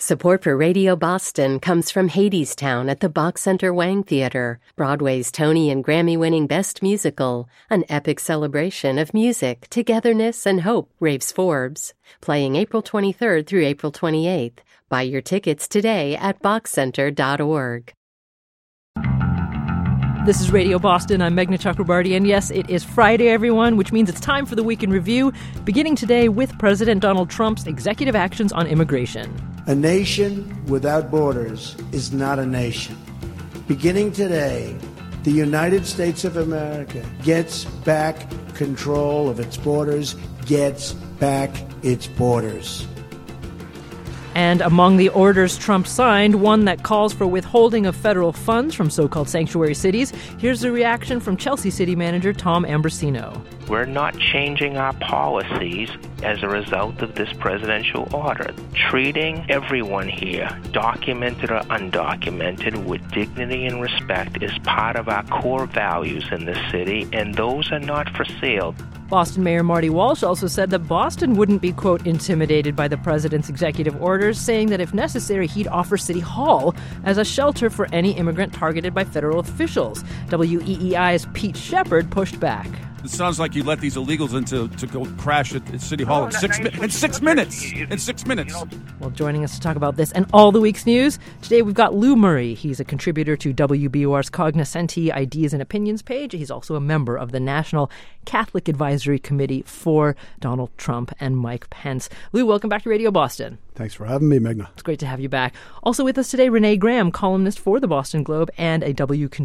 Support for Radio Boston comes from Hadestown at the Bach Center Wang Theater, Broadway's Tony and Grammy-winning Best Musical, an epic celebration of music, togetherness, and hope, raves Forbes. Playing April 23rd through April 28th. Buy your tickets today at bachcenter.org. This is Radio Boston. I'm Meghna Chakrabarty, and yes, it is Friday, everyone, which means it's time for the Week in Review, beginning today with President Donald Trump's executive actions on immigration. A nation without borders is not a nation. Beginning today, the United States of America gets back control of its borders, gets back its borders. And among the orders Trump signed, one that calls for withholding of federal funds from so-called sanctuary cities. Here's the reaction from Chelsea City Manager Tom Ambrosino. We're not changing our policies as a result of this presidential order. Treating everyone here, documented or undocumented, with dignity and respect is part of our core values in this city, and those are not for sale. Boston Mayor Marty Walsh also said that Boston wouldn't be, quote, intimidated by the president's executive orders, saying that if necessary, he'd offer City Hall as a shelter for any immigrant targeted by federal officials. WEEI's Pete Shepard pushed back. It sounds like you let these illegals in to go crash at City Hall in 6 minutes. In 6 minutes. Well, joining us to talk about this and all the week's news, today we've got Lou Murray. He's a contributor to WBUR's Cognoscenti Ideas and Opinions page. He's also a member of the National Catholic Advisory Committee for Donald Trump and Mike Pence. Lou, welcome back to Radio Boston. Thanks for having me, Meghna. It's great to have you back. Also with us today, Renee Graham, columnist for the Boston Globe and a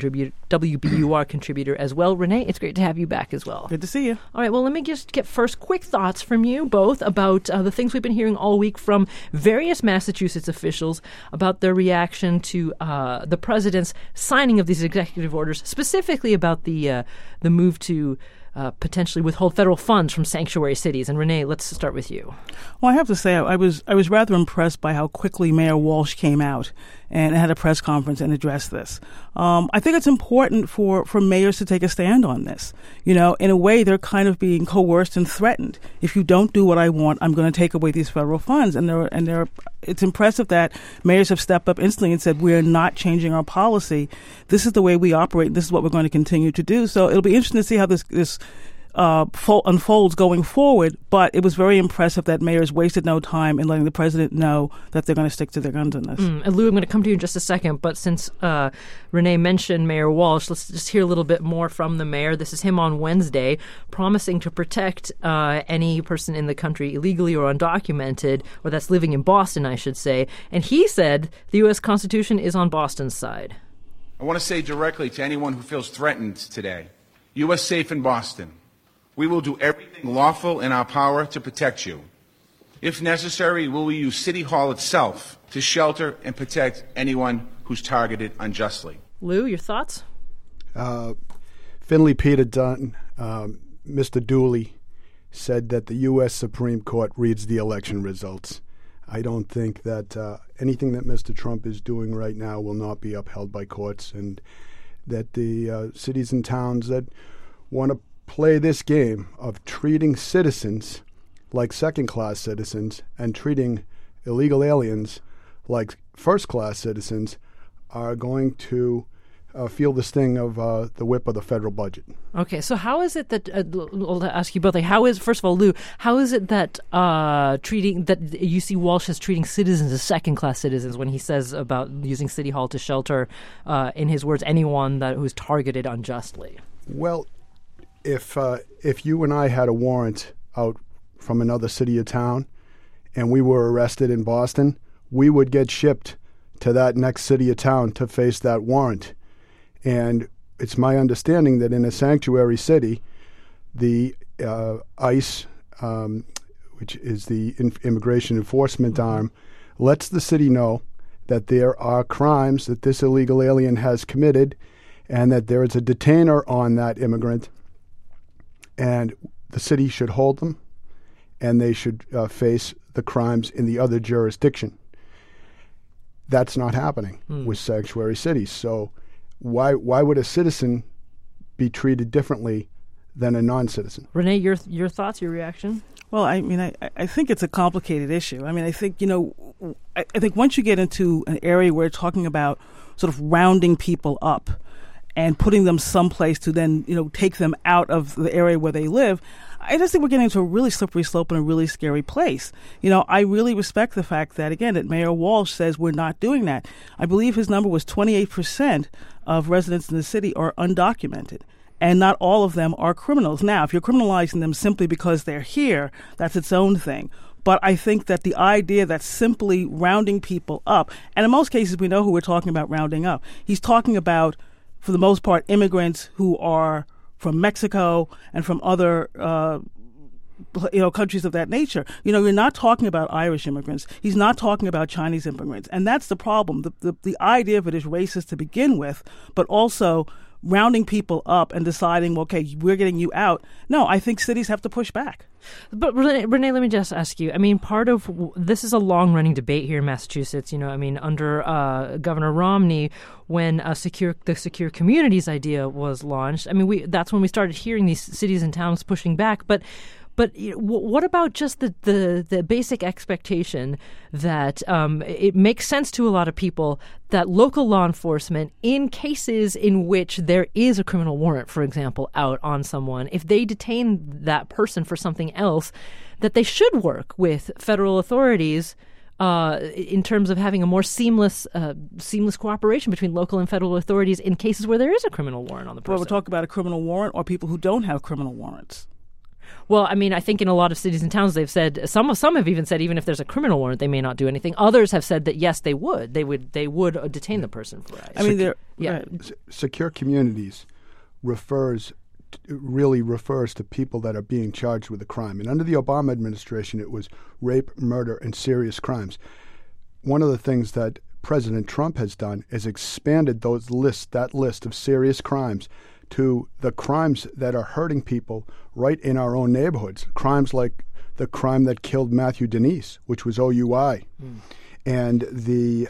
WBUR contributor as well. Renee, it's great to have you back as well. Good to see you. All right, well, let me just get first quick thoughts from you both about the things we've been hearing all week from various Massachusetts officials about their reaction to the president's signing of these executive orders, specifically about the move to potentially withhold federal funds from sanctuary cities. And Renee, let's start with you. Well, I have to say I was rather impressed by how quickly Mayor Walsh came out and had a press conference and addressed this. I think it's important for mayors to take a stand on this. You know, in a way, they're kind of being coerced and threatened. If you don't do what I want, I'm going to take away these federal funds. And it's impressive that mayors have stepped up instantly and said, we're not changing our policy. This is the way we operate. This is what we're going to continue to do. So it'll be interesting to see how this unfolds going forward, but it was very impressive that mayors wasted no time in letting the president know that they're going to stick to their guns on this. And Lou, I'm going to come to you in just a second, but since Renee mentioned Mayor Walsh, let's just hear a little bit more from the mayor. This is him on Wednesday, promising to protect any person in the country illegally or undocumented, or that's living in Boston, I should say. And he said the U.S. Constitution is on Boston's side. I want to say directly to anyone who feels threatened today, you are safe in Boston. We will do everything lawful in our power to protect you. If necessary, we will use City Hall itself to shelter and protect anyone who's targeted unjustly. Lou, your thoughts? Finley Peter Dunn, Mr. Dooley, said that the U.S. Supreme Court reads the election results. I don't think that anything that Mr. Trump is doing right now will not be upheld by courts, and that the cities and towns that want to play this game of treating citizens like second-class citizens and treating illegal aliens like first-class citizens are going to feel the sting of the whip of the federal budget. Okay, so how is it that, I'll ask you both, first of all, Lou, how is it that that you see Walsh as treating citizens as second-class citizens when he says about using City Hall to shelter, in his words, anyone who's targeted unjustly? Well, if you and I had a warrant out from another city or town and we were arrested in Boston, we would get shipped to that next city or town to face that warrant. And it's my understanding that in a sanctuary city, the ICE, which is the immigration enforcement arm, lets the city know that there are crimes that this illegal alien has committed and that there is a detainer on that immigrant. And the city should hold them, and they should face the crimes in the other jurisdiction. That's not happening with sanctuary cities. So why would a citizen be treated differently than a non-citizen? Renee, your thoughts, your reaction? Well, I mean, I think it's a complicated issue. I mean, I think, I think once you get into an area where you're talking about sort of rounding people up and putting them someplace to then, take them out of the area where they live, I just think we're getting into a really slippery slope and a really scary place. I really respect the fact that, again, that Mayor Walsh says we're not doing that. I believe his number was 28% of residents in the city are undocumented, and not all of them are criminals. Now, if you're criminalizing them simply because they're here, that's its own thing. But I think that the idea that simply rounding people up, and in most cases we know who we're talking about rounding up. He's talking about, for the most part, immigrants who are from Mexico and from other countries of that nature. You're not talking about Irish immigrants. He's not talking about Chinese immigrants. And that's the problem. The idea of it is racist to begin with, but also rounding people up and deciding, okay, we're getting you out. No, I think cities have to push back. But Renee, let me just ask you. I mean, part of this is a long-running debate here in Massachusetts. Under Governor Romney, when the Secure Communities idea was launched. I mean, that's when we started hearing these cities and towns pushing back. But what about just the basic expectation that it makes sense to a lot of people that local law enforcement, in cases in which there is a criminal warrant, for example, out on someone, if they detain that person for something else, that they should work with federal authorities in terms of having a more seamless cooperation between local and federal authorities in cases where there is a criminal warrant on the person? Well, we're talking about a criminal warrant or people who don't have criminal warrants. Well, I mean, I think in a lot of cities and towns they've said some have even said even if there's a criminal warrant they may not do anything. Others have said that yes, they would detain the person for that. I mean, Secure Communities really refers to people that are being charged with a crime. And under the Obama administration, it was rape, murder, and serious crimes. One of the things that President Trump has done is expanded that list of serious crimes to the crimes that are hurting people right in our own neighborhoods. Crimes like the crime that killed Matthew Denise, which was OUI, and the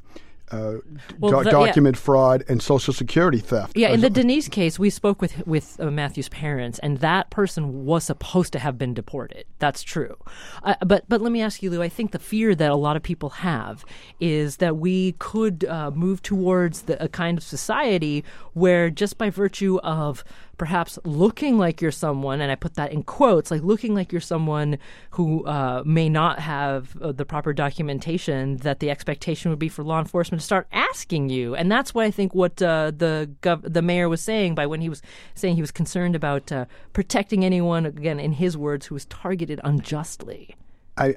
document fraud and Social Security theft. Yeah, in the Denise case, we spoke with Matthew's parents, and that person was supposed to have been deported. That's true. But let me ask you, Lou, I think the fear that a lot of people have is that we could move towards a kind of society where just by virtue of perhaps looking like you're someone, and I put that in quotes, like looking like you're someone who may not have the proper documentation, that the expectation would be for law enforcement to start asking you. And that's what I think what the mayor was saying by when he was saying he was concerned about protecting anyone, again, in his words, who was targeted unjustly. I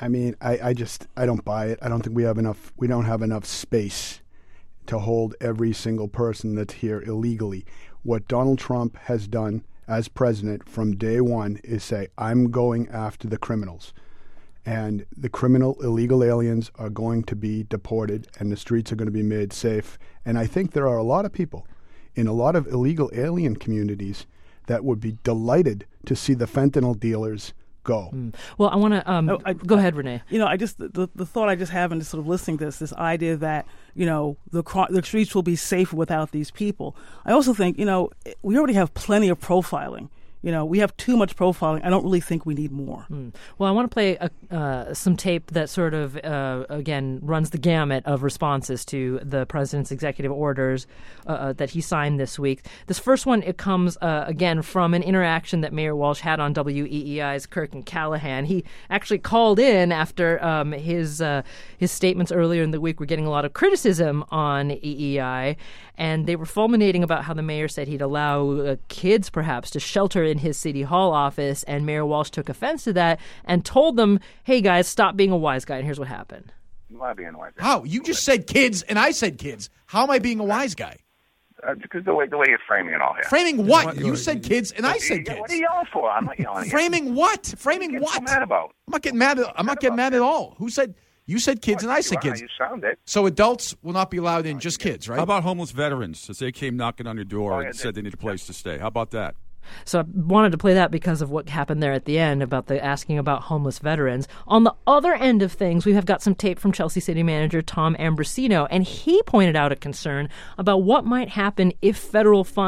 don't buy it. I don't think we don't have enough space to hold every single person that's here illegally. What Donald Trump has done as president from day one is say, I'm going after the criminals. And the criminal illegal aliens are going to be deported and the streets are going to be made safe. And I think there are a lot of people in a lot of illegal alien communities that would be delighted to see the fentanyl dealers go. Well, I want to go ahead, Renee. The thought I just have in sort of listening to this idea that the streets will be safer without these people. I also think we already have plenty of profiling. We have too much profiling. I don't really think we need more. Well, I want to play some tape that sort of, again, runs the gamut of responses to the president's executive orders that he signed this week. This first one, it comes, again, from an interaction that Mayor Walsh had on WEEI's Kirk and Callahan. He actually called in after his statements earlier in the week were getting a lot of criticism on EEI, and they were fulminating about how the mayor said he'd allow kids, perhaps, to shelter in his city hall office, and Mayor Walsh took offense to that and told them, hey, guys, stop being a wise guy, and here's what happened. You are being a wise guy. How? You just said kids, and I said kids. How am I being a wise guy? Because the way you're framing it all here. Framing what? You said kids, and I said kids. What are you yelling for? I'm not yelling at you. Framing what? Framing what? What are you mad about? I'm not getting mad at all. Who said... You said kids, and I said kids. You sound it. So adults will not be allowed in, just kids, right? How about homeless veterans, as they came knocking on your door and said they need a place to stay? How about that? So I wanted to play that because of what happened there at the end about the asking about homeless veterans. On the other end of things, we have got some tape from Chelsea City Manager Tom Ambrosino, and he pointed out a concern about what might happen if federal funds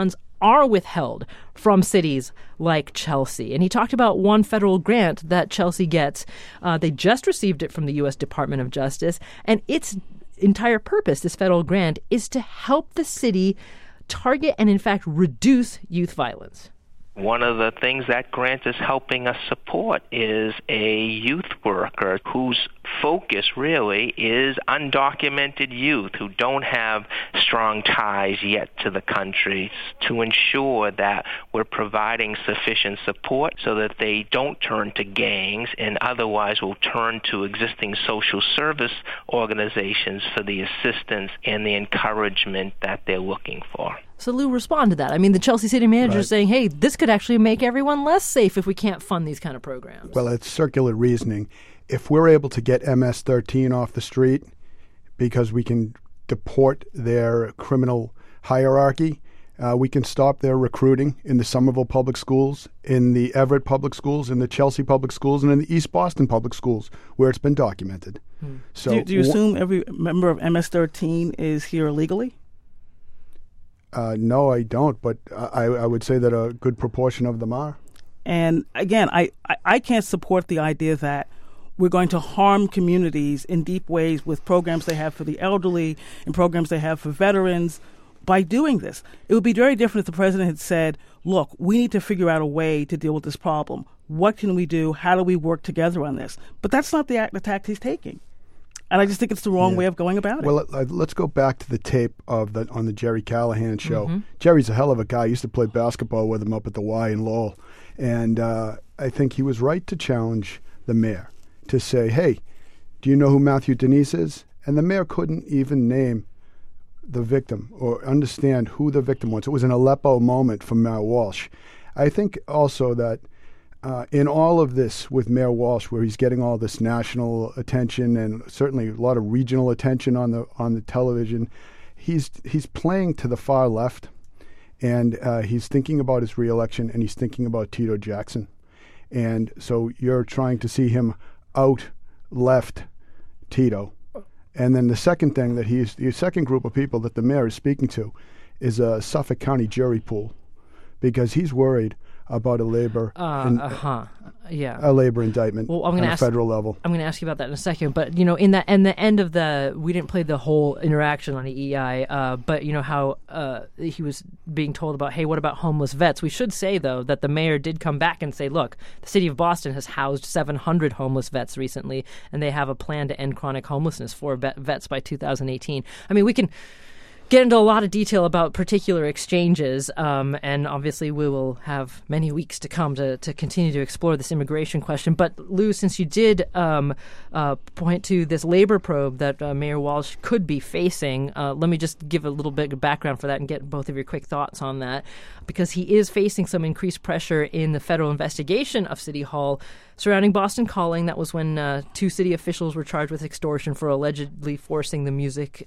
are withheld from cities like Chelsea. And he talked about one federal grant that Chelsea gets. They just received it from the U.S. Department of Justice, and its entire purpose, this federal grant, is to help the city target and, in fact, reduce youth violence. One of the things that grant is helping us support is a youth worker whose focus really is undocumented youth who don't have strong ties yet to the country, to ensure that we're providing sufficient support so that they don't turn to gangs and otherwise will turn to existing social service organizations for the assistance and the encouragement that they're looking for. So, Lou, respond to that. I mean, the Chelsea city manager is Right. saying, hey, this could actually make everyone less safe if we can't fund these kind of programs. Well, it's circular reasoning. If we're able to get MS-13 off the street because we can deport their criminal hierarchy, we can stop their recruiting in the Somerville public schools, in the Everett public schools, in the Chelsea public schools, and in the East Boston public schools, where it's been documented. So, Do you assume every member of MS-13 is here illegally? No, I don't, but I would say that a good proportion of them are. And again, I can't support the idea that we're going to harm communities in deep ways with programs they have for the elderly and programs they have for veterans by doing this. It would be very different if the president had said, look, we need to figure out a way to deal with this problem. What can we do? How do we work together on this? But that's not the tact he's taking. And I just think it's the wrong way of going about it. Well, let's go back to the tape on the Jerry Callahan show. Mm-hmm. Jerry's a hell of a guy. I used to play basketball with him up at the Y in Lowell. And I think he was right to challenge the mayor to say, hey, do you know who Matthew Denise is? And the mayor couldn't even name the victim or understand who the victim was. It was an Aleppo moment for Mayor Walsh. I think also that in all of this with Mayor Walsh, where he's getting all this national attention and certainly a lot of regional attention on the television, he's playing to the far left, and he's thinking about his reelection, and he's thinking about Tito Jackson. And so you're trying to see him out left Tito. And then the second thing that the second group of people that the mayor is speaking to is a Suffolk County jury pool, because he's worried about a labor a labor indictment on a federal level. I'm going to ask you about that in a second. But, you know, in the end of we didn't play the whole interaction on EEI, but, you know, how he was being told about, hey, what about homeless vets? We should say, though, that the mayor did come back and say, look, the city of Boston has housed 700 homeless vets recently, and they have a plan to end chronic homelessness for vets by 2018. I mean, we can get into a lot of detail about particular exchanges, and obviously we will have many weeks to come to continue to explore this immigration question. But Lou, since you did point to this labor probe that Mayor Walsh could be facing, let me just give a little bit of background for that and get both of your quick thoughts on that, because he is facing some increased pressure in the federal investigation of City Hall surrounding Boston Calling. That was when 2 city officials were charged with extortion for allegedly forcing the music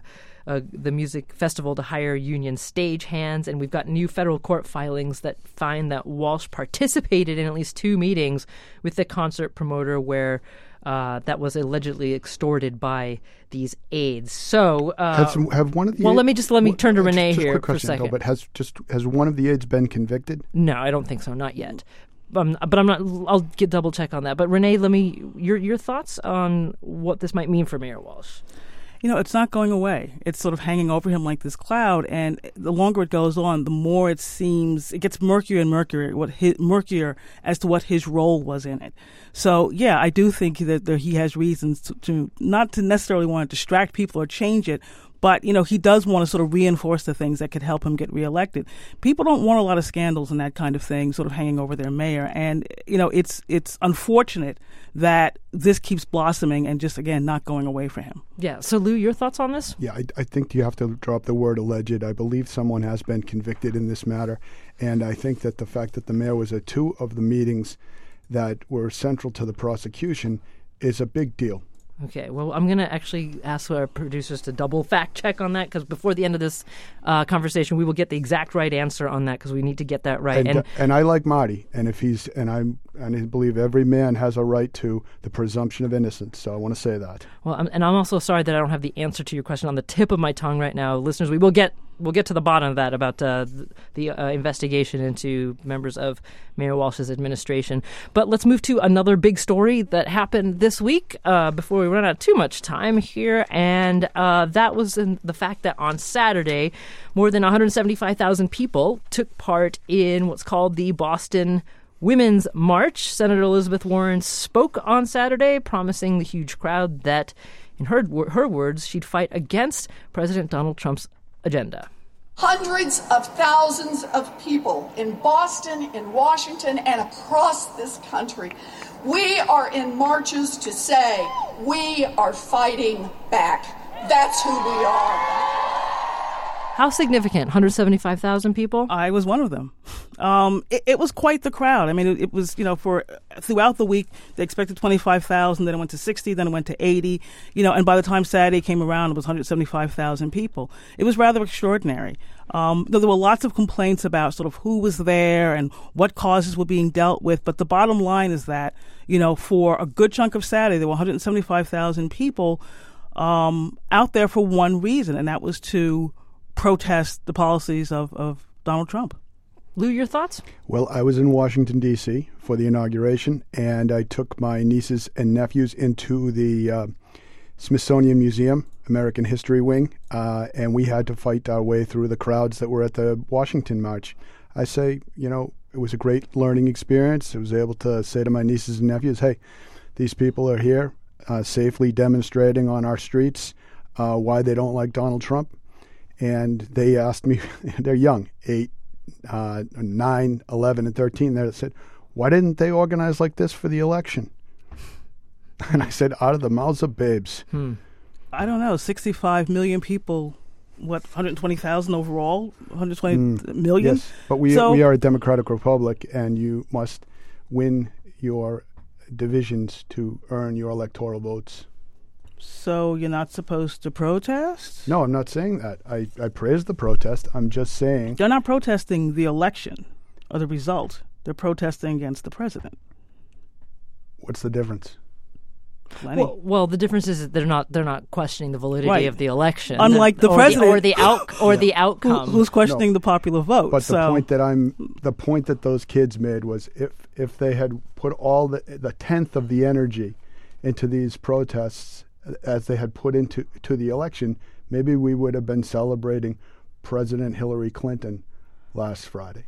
festival to hire union stagehands. And we've got new federal court filings that find that Walsh participated in at least 2 meetings with the concert promoter where that was allegedly extorted by these aides. So, have one of the let me turn to Renee here for a second. But has one of the aides been convicted? No, I don't think so. Not yet. But I'm not. I'll double check on that. But Renee, your thoughts on what this might mean for Mayor Walsh. You know, it's not going away. It's sort of hanging over him like this cloud, and the longer it goes on, the more it seems it gets murkier and murkier as to what his role was in it. So, yeah, I do think that he has reasons to not to necessarily want to distract people or change it, but, you know, he does want to sort of reinforce the things that could help him get reelected. People don't want a lot of scandals and that kind of thing sort of hanging over their mayor. And, you know, it's unfortunate that this keeps blossoming and just, again, not going away for him. Yeah. So, Lou, your thoughts on this? Yeah, I think you have to drop the word alleged. I believe someone has been convicted in this matter. And I think that the fact that the mayor was at 2 of the meetings that were central to the prosecution is a big deal. Okay, well, I'm going to actually ask our producers to double fact check on that, because before the end of this conversation, we will get the exact right answer on that, because we need to get that right. And I like Marty, and I believe every man has a right to the presumption of innocence. So I want to say that. Well, I'm also sorry that I don't have the answer to your question on the tip of my tongue right now, listeners. We will get get to the bottom of that about the investigation into members of Mayor Walsh's administration. But let's move to another big story that happened this week before we run out of too much time here, and that was in the fact that on Saturday, more than 175,000 people took part in what's called the Boston Women's March. Senator Elizabeth Warren spoke on Saturday, promising the huge crowd that, in her words, she'd fight against President Donald Trump's agenda. Hundreds of thousands of people in Boston, in Washington, and across this country. We are in marches to say we are fighting back. That's who we are. How significant? 175,000 people? I was one of them. It was quite the crowd. I mean, it was, for throughout the week, they expected 25,000, then it went to 60, then it went to 80, and by the time Saturday came around, it was 175,000 people. It was rather extraordinary. There were lots of complaints about sort of who was there and what causes were being dealt with, but the bottom line is that, for a good chunk of Saturday, there were 175,000 people out there for one reason, and that was to protest the policies of Donald Trump. Lou, your thoughts? Well, I was in Washington, D.C. for the inauguration, and I took my nieces and nephews into the Smithsonian Museum, American History Wing, and we had to fight our way through the crowds that were at the Washington March. I say, it was a great learning experience. I was able to say to my nieces and nephews, hey, these people are here safely demonstrating on our streets why they don't like Donald Trump. And they asked me, they're young, 8, 9, 11, and 13. They said, why didn't they organize like this for the election? And I said, out of the mouths of babes. I don't know, 65 million people, 120,000 overall? 120 million? Yes, but we are a democratic republic, and you must win your divisions to earn your electoral votes. So you're not supposed to protest? No, I'm not saying that. I praise the protest. I'm just saying... They're not protesting the election or the result. They're protesting against the president. What's the difference? Well, the difference is that they're not questioning the validity of the election. Unlike the president the outcome. Who's questioning the popular vote. But the point that those kids made was if they had put all the tenth of the energy into these protests as they had put into the election, maybe we would have been celebrating President Hillary Clinton last Friday.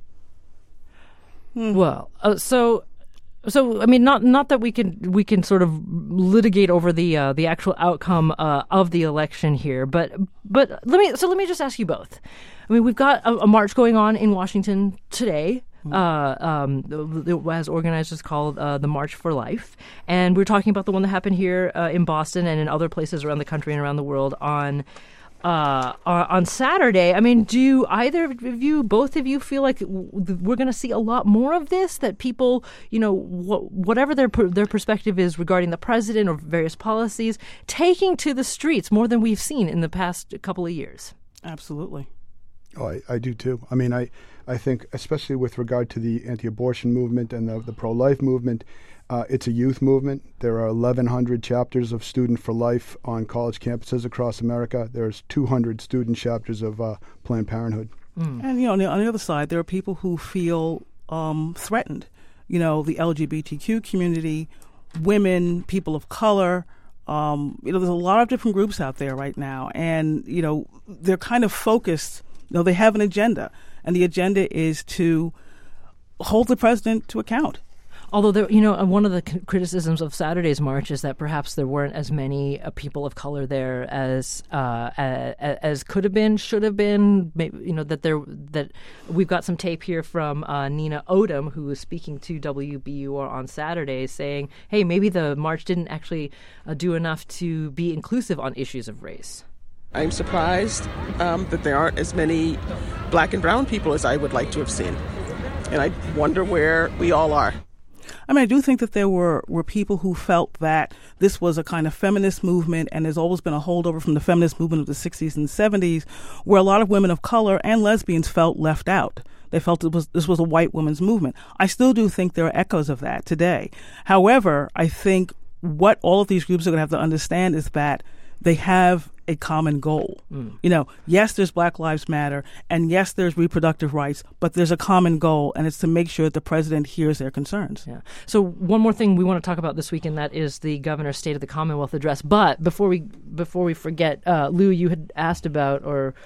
Well, so I mean, not that we can sort of litigate over the actual outcome of the election here, but let me just ask you both. I mean, we've got a march going on in Washington today. As organizers called the March for Life, and we're talking about the one that happened here in Boston and in other places around the country and around the world on Saturday. I mean, do either of you, both of you, feel like we're going to see a lot more of this? That people, whatever their perspective is regarding the president or various policies, taking to the streets more than we've seen in the past couple of years? Absolutely. Oh, I do too. I mean, I think, especially with regard to the anti-abortion movement and the pro-life movement, it's a youth movement. There are 1,100 chapters of Student for Life on college campuses across America. There's 200 student chapters of Planned Parenthood. And, on the other side, there are people who feel threatened. The LGBTQ community, women, people of color. There's a lot of different groups out there right now. And, they're kind of focused. They have an agenda, and the agenda is to hold the president to account. Although, one of the criticisms of Saturday's march is that perhaps there weren't as many people of color there as could have been, should have been. Maybe, that we've got some tape here from Nina Odom, who was speaking to WBUR on Saturday, saying, "Hey, maybe the march didn't actually do enough to be inclusive on issues of race." I'm surprised that there aren't as many black and brown people as I would like to have seen. And I wonder where we all are. I mean, I do think that there were people who felt that this was a kind of feminist movement, and there's always been a holdover from the feminist movement of the 60s and 70s, where a lot of women of color and lesbians felt left out. They felt this was a white women's movement. I still do think there are echoes of that today. However, I think what all of these groups are going to have to understand is that they have a common goal. You know, yes, there's Black Lives Matter, and yes, there's reproductive rights, but there's a common goal, and it's to make sure that the president hears their concerns. Yeah. So one more thing we want to talk about this week, and that is the governor's State of the Commonwealth address. But before we forget, Lou, you had asked about or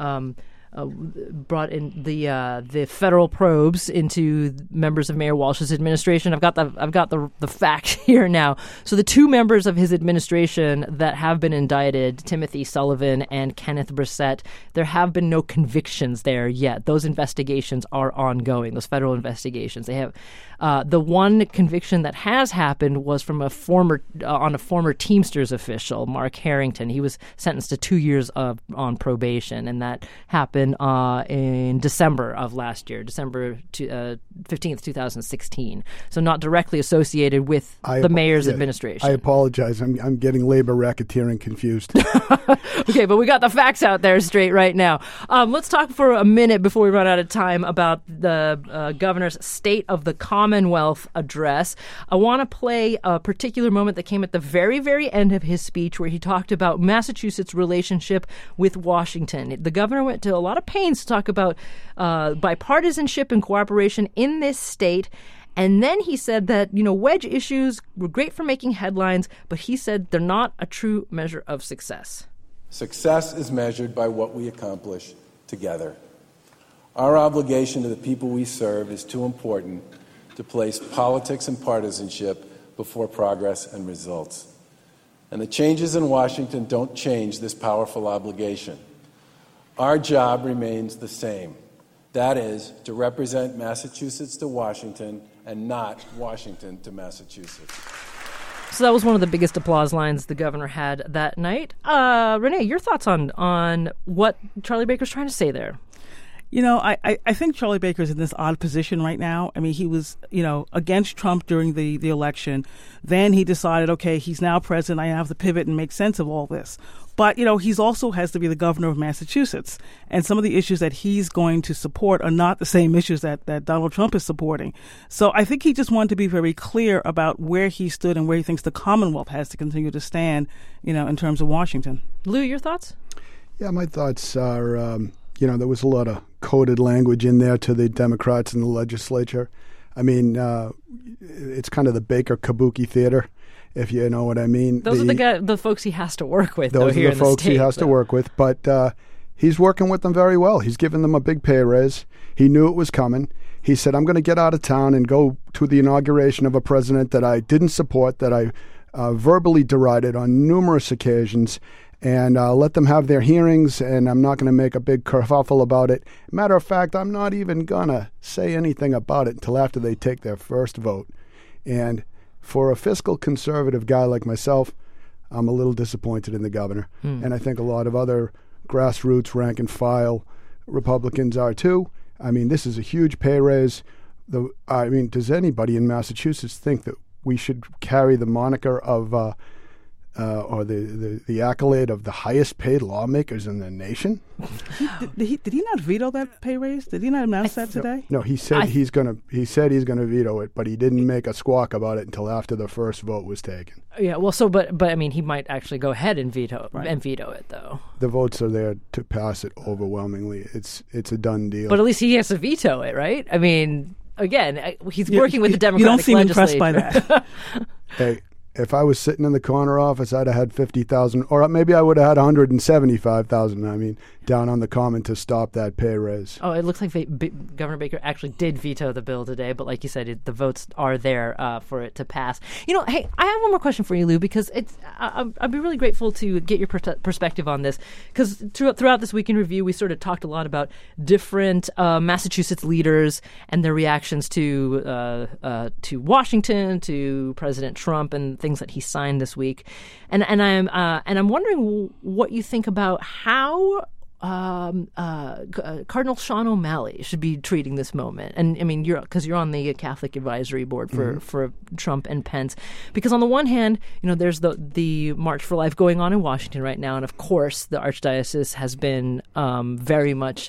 brought in the federal probes into members of Mayor Walsh's administration. I've got the fact here now. So the two members of his administration that have been indicted, Timothy Sullivan and Kenneth Brissett, there have been no convictions there yet. Those investigations are ongoing. Those federal investigations. They have the one conviction that has happened was from a former Teamsters official, Mark Harrington. He was sentenced to 2 years on probation, and that happened in December of last year, December 15th, 2016. So not directly associated with the mayor's administration. I apologize. I'm getting labor racketeering confused. Okay, but we got the facts out there straight right now. Let's talk for a minute before we run out of time about the governor's State of the Commonwealth address. I want to play a particular moment that came at the very, very end of his speech where he talked about Massachusetts' relationship with Washington. The governor went to a lot of pains to talk about bipartisanship and cooperation in this state. And then he said that, wedge issues were great for making headlines, but he said they're not a true measure of success. Success is measured by what we accomplish together. Our obligation to the people we serve is too important to place politics and partisanship before progress and results. And the changes in Washington don't change this powerful obligation. Our job remains the same. That is, to represent Massachusetts to Washington and not Washington to Massachusetts. So that was one of the biggest applause lines the governor had that night. Renee, your thoughts on what Charlie Baker's trying to say there? I think Charlie Baker's in this odd position right now. I mean, he was, against Trump during the election. Then he decided, okay, he's now president. I have to pivot and make sense of all this. But, he's also has to be the governor of Massachusetts. And some of the issues that he's going to support are not the same issues that Donald Trump is supporting. So I think he just wanted to be very clear about where he stood and where he thinks the Commonwealth has to continue to stand, in terms of Washington. Lou, your thoughts? Yeah, my thoughts are, there was a lot of coded language in there to the Democrats in the legislature. I mean, it's kind of the Baker Kabuki theater, if you know what I mean. Those are the folks he has to work with. Those are the folks he has to work with, but he's working with them very well. He's given them a big pay raise. He knew it was coming. He said, I'm going to get out of town and go to the inauguration of a president that I didn't support, that I verbally derided on numerous occasions, and let them have their hearings, and I'm not going to make a big kerfuffle about it. Matter of fact, I'm not even going to say anything about it until after they take their first vote. And for a fiscal conservative guy like myself, I'm a little disappointed in the governor. And I think a lot of other grassroots, rank-and-file Republicans are too. I mean, this is a huge pay raise. Does anybody in Massachusetts think that we should carry the moniker of or the accolade of the highest paid lawmakers in the nation? Did he not veto that pay raise? Did he not announce that today? No, he said he's gonna veto it, but he didn't make a squawk about it until after the first vote was taken. Yeah, well, but I mean, he might actually go ahead and veto it, though. The votes are there to pass it overwhelmingly. It's a done deal. But at least he has to veto it, right? I mean, again, he's working with the Democratic legislature. You don't seem impressed by that. Hey, if I was sitting in the corner office, I'd have had 50,000, or maybe I would have had 175,000. Down on the common to stop that pay raise. Oh, it looks like Governor Baker actually did veto the bill today, but like you said, the votes are there for it to pass. Hey, I have one more question for you, Lou, because I'd be really grateful to get your perspective on this, because throughout this Week in Review, we sort of talked a lot about different Massachusetts leaders and their reactions to Washington, to President Trump, and things that he signed this week, and I'm wondering what you think about how Cardinal Sean O'Malley should be treating this moment. And I mean, you're on the Catholic Advisory Board for Trump and Pence, because on the one hand, there's the March for Life going on in Washington right now, and of course the Archdiocese has been very much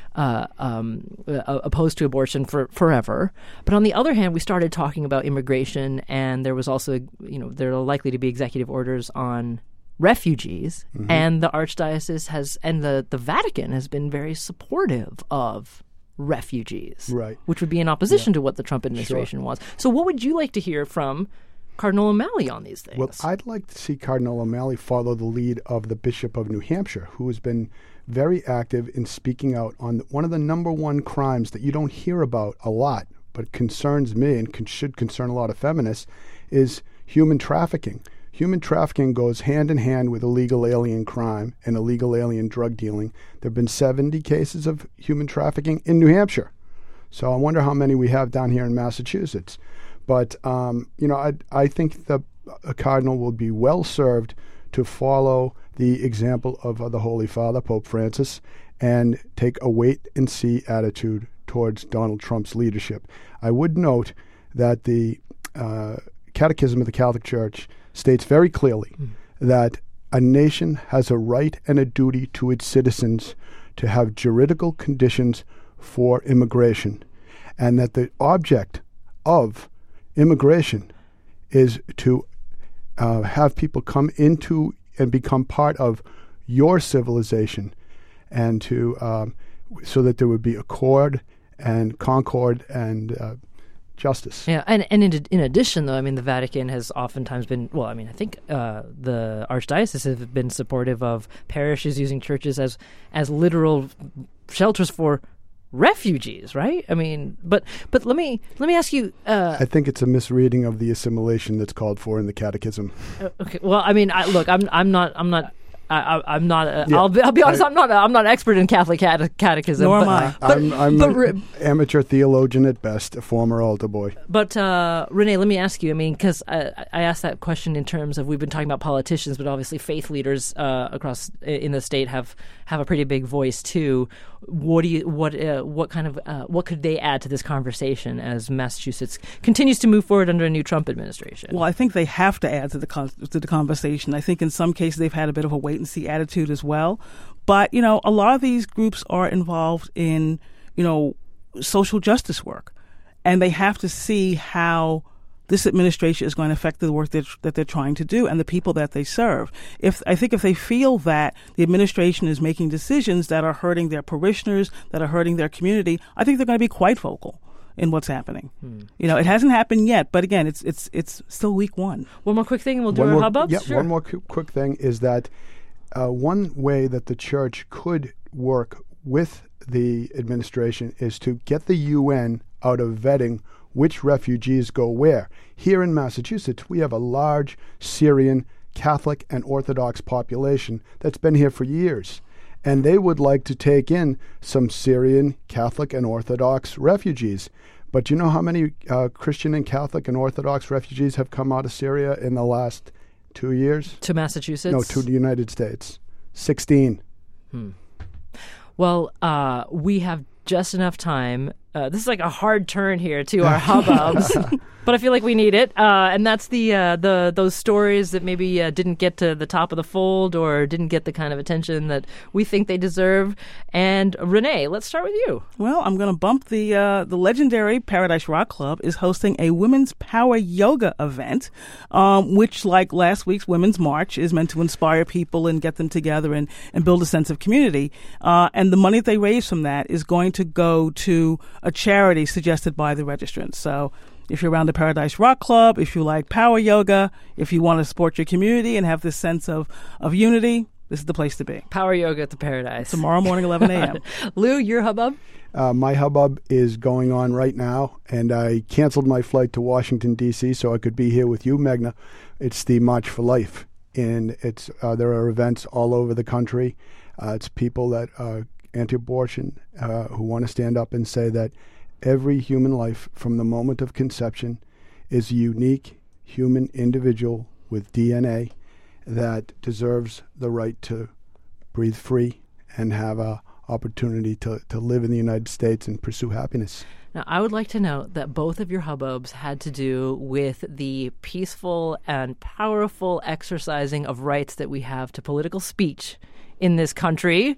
opposed to abortion forever. But on the other hand, we started talking about immigration, and there was also, there are likely to be executive orders on refugees, and the Archdiocese and the Vatican has been very supportive of refugees, right? Which would be in opposition to what the Trump administration was. So what would you like to hear from Cardinal O'Malley on these things? Well, I'd like to see Cardinal O'Malley follow the lead of the Bishop of New Hampshire, who has been very active in speaking out on one of the number one crimes that you don't hear about a lot, but concerns me and should concern a lot of feminists, is human trafficking. Human trafficking goes hand in hand with illegal alien crime and illegal alien drug dealing. There have been 70 cases of human trafficking in New Hampshire. So I wonder how many we have down here in Massachusetts. But, I think the Cardinal will be well served to follow the example of the Holy Father, Pope Francis, and take a wait-and-see attitude towards Donald Trump's leadership. I would note that the Catechism of the Catholic Church states very clearly that a nation has a right and a duty to its citizens to have juridical conditions for immigration, and that the object of immigration is to have people come into and become part of your civilization, and to so that there would be accord and concord and justice. Yeah, and in addition, though, I mean, the Vatican has oftentimes been, well, I mean, I think the Archdiocese have been supportive of parishes using churches as literal shelters for refugees, right? I mean, but let me ask you. I think it's a misreading of the assimilation that's called for in the Catechism. Okay, well, I mean, I'm not. I'll be honest. I'm not an expert in Catholic catechism. Nor am I. I'm amateur theologian at best, a former altar boy. But Renee, let me ask you. I mean, because I asked that question in terms of, we've been talking about politicians, but obviously faith leaders across in the state have a pretty big voice too. What could they add to this conversation as Massachusetts continues to move forward under a new Trump administration? Well, I think they have to add to the conversation. I think in some cases they've had a bit of a wait-and-see attitude as well. But, a lot of these groups are involved in, social justice work. And they have to see how this administration is going to affect the work that they're trying to do and the people that they serve. I think if they feel that the administration is making decisions that are hurting their parishioners, that are hurting their community, I think they're going to be quite vocal in what's happening. It hasn't happened yet, but again, it's still week one. One more quick thing, and we'll do our hubbubs. Yeah, sure. One more quick thing is that one way that the church could work with the administration is to get the UN out of vetting which refugees go where. Here in Massachusetts, we have a large Syrian Catholic and Orthodox population that's been here for years. And they would like to take in some Syrian Catholic and Orthodox refugees. But do you know how many Christian and Catholic and Orthodox refugees have come out of Syria in the last 2 years? To Massachusetts? No, to the United States. 16. Well, we have just enough time. This is like a hard turn here to our hubbubs, but I feel like we need it. And that's those stories that maybe didn't get to the top of the fold or didn't get the kind of attention that we think they deserve. And Renee, let's start with you. Well, I'm going to bump the legendary Paradise Rock Club is hosting a Women's Power Yoga event, which, like last week's Women's March, is meant to inspire people and get them together and build a sense of community. And the money that they raise from that is going to go to a charity suggested by the registrants. So if you're around the Paradise Rock Club, if you like power yoga, if you want to support your community and have this sense of unity, this is the place to be. Power yoga at the Paradise. Tomorrow morning, 11 a.m. Lou, your hubbub? My hubbub is going on right now, and I canceled my flight to Washington, D.C., so I could be here with you, Megna. It's the March for Life, and there are events all over the country. It's people that are anti-abortion who want to stand up and say that every human life from the moment of conception is a unique human individual with DNA that deserves the right to breathe free and have an opportunity to live in the United States and pursue happiness. Now, I would like to note that both of your hubbubs had to do with the peaceful and powerful exercising of rights that we have to political speech in this country.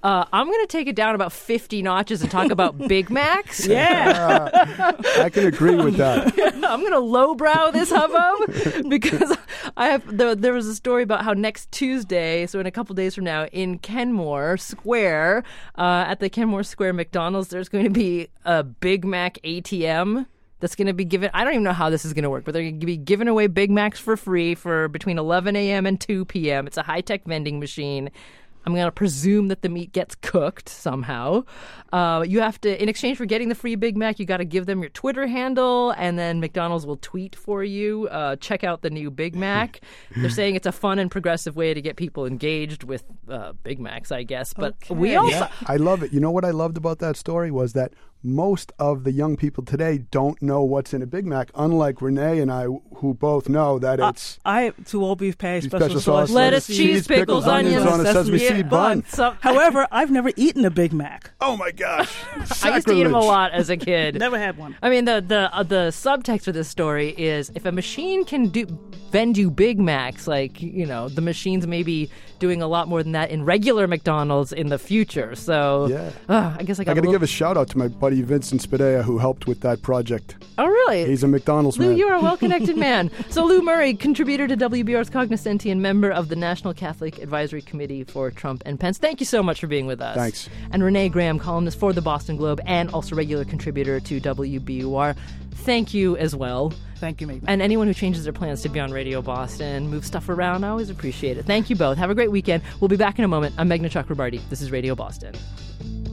I'm going to take it down about 50 notches and talk about Big Macs. I can agree with that. I'm going to lowbrow this hubbub because there was a story about how next Tuesday, so in a couple days from now, in Kenmore Square, at the Kenmore Square McDonald's, there's going to be a Big Mac ATM that's going to be given. I don't even know how this is going to work, but they're going to be giving away Big Macs for free for between 11 a.m. and 2 p.m. It's a high-tech vending machine. I'm going to presume that the meat gets cooked somehow. You have to, in exchange for getting the free Big Mac, you got to give them your Twitter handle, and then McDonald's will tweet for you. Check out the new Big Mac. They're saying it's a fun and progressive way to get people engaged with Big Macs, I guess. But we also... Yeah, I love it. You know what I loved about that story was that most of the young people today don't know what's in a Big Mac, unlike Renee and I, who both know that it's... I have 2 all-beef patties, special sauce, lettuce, cheese, pickles, onions, on a sesame seed bun. However, I've never eaten a Big Mac. Oh, my gosh. I used to eat them a lot as a kid. Never had one. I mean, the subtext of this story is if a machine can vend you Big Macs, like, you know, the machine's maybe doing a lot more than that in regular McDonald's in the future. So, I guess I got to give a shout-out to my buddy Vincent Spadea, who helped with that project. Oh, really? He's a McDonald's man. Lou, you're a well-connected man. So Lou Murray, contributor to WBR's Cognoscenti and member of the National Catholic Advisory Committee for Trump and Pence. Thank you so much for being with us. Thanks. And Renee Graham, columnist for the Boston Globe and also regular contributor to WBUR. Thank you as well. Thank you, Meghna. And anyone who changes their plans to be on Radio Boston, move stuff around, I always appreciate it. Thank you both. Have a great weekend. We'll be back in a moment. I'm Meghna Chakrabarty. This is Radio Boston.